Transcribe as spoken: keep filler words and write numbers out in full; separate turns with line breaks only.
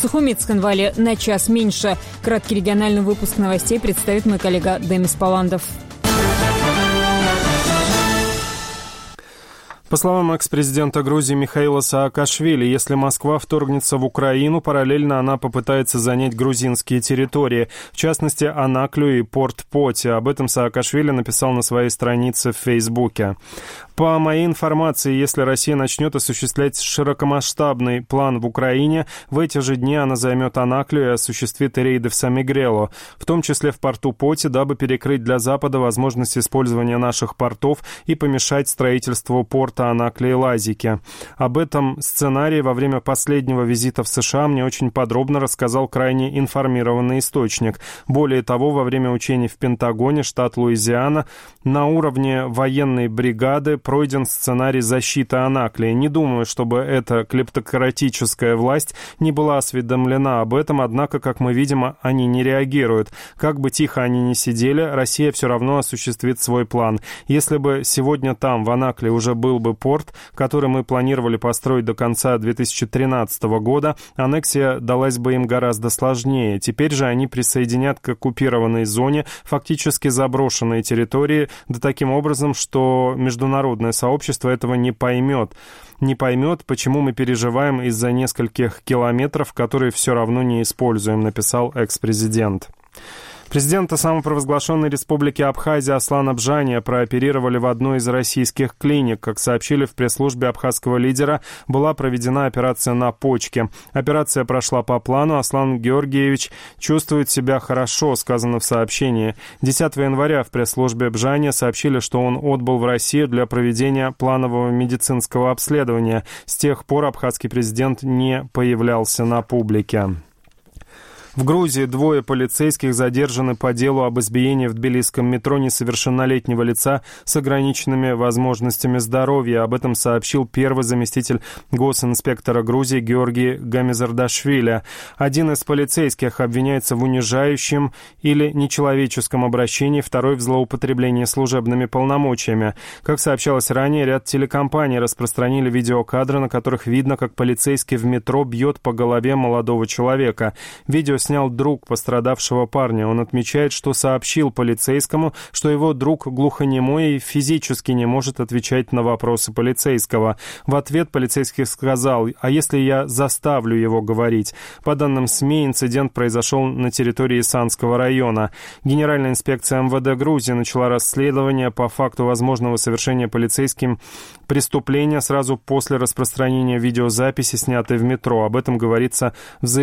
Сухуметском вале на час меньше. Краткий региональный выпуск новостей представит мой коллега Демис Паландов.
По словам экс-президента Грузии Михаила Саакашвили, если Москва вторгнется в Украину, параллельно она попытается занять грузинские территории, в частности, Анаклию и Порт-Поти. Об этом Саакашвили написал на своей странице в Фейсбуке. По моей информации, если Россия начнет осуществлять широкомасштабный план в Украине, в эти же дни она займет Анаклию и осуществит рейды в Самигрелу, в том числе в порту Поти, дабы перекрыть для Запада возможность использования наших портов и помешать строительству порта Анаклии-Лазики. Об этом сценарии во время последнего визита в США мне очень подробно рассказал крайне информированный источник. Более того, во время учений в Пентагоне, штат Луизиана, на уровне военной бригады пройден сценарий защиты Анаклии. Не думаю, чтобы эта клептократическая власть не была осведомлена об этом, однако, как мы видим, они не реагируют. Как бы тихо они ни сидели, Россия все равно осуществит свой план. Если бы сегодня там, в Анаклии, уже был бы порт, который мы планировали построить до конца две тысячи тринадцатого года, аннексия далась бы им гораздо сложнее. Теперь же они присоединят к оккупированной зоне фактически заброшенные территории, да таким образом, что международное сообщество этого не поймет. Не поймет, почему мы переживаем из-за нескольких километров, которые все равно не используем, написал экс-президент. Президента самопровозглашенной республики Абхазия Аслана Бжания прооперировали в одной из российских клиник. Как сообщили в пресс-службе абхазского лидера, была проведена операция на почке. Операция прошла по плану. Аслан Георгиевич чувствует себя хорошо, сказано в сообщении. десятого января в пресс-службе Бжания сообщили, что он отбыл в Россию для проведения планового медицинского обследования. С тех пор абхазский президент не появлялся на публике. В Грузии двое полицейских задержаны по делу об избиении в тбилисском метро несовершеннолетнего лица с ограниченными возможностями здоровья. Об этом сообщил первый заместитель госинспектора Грузии Георгий Гамизардашвили. Один из полицейских обвиняется в унижающем или нечеловеческом обращении, второй в злоупотреблении служебными полномочиями. Как сообщалось ранее, ряд телекомпаний распространили видеокадры, на которых видно, как полицейский в метро бьет по голове молодого человека. Видео снял друг пострадавшего парня. Он отмечает, что сообщил полицейскому, что его друг глухонемой и физически не может отвечать на вопросы полицейского. В ответ полицейский сказал: «А если я заставлю его говорить?» По данным СМИ, инцидент произошел на территории Исанского района. Генеральная инспекция эм вэ дэ Грузии начала расследование по факту возможного совершения полицейским преступления сразу после распространения видеозаписи, снятой в метро. Об этом говорится в заявлении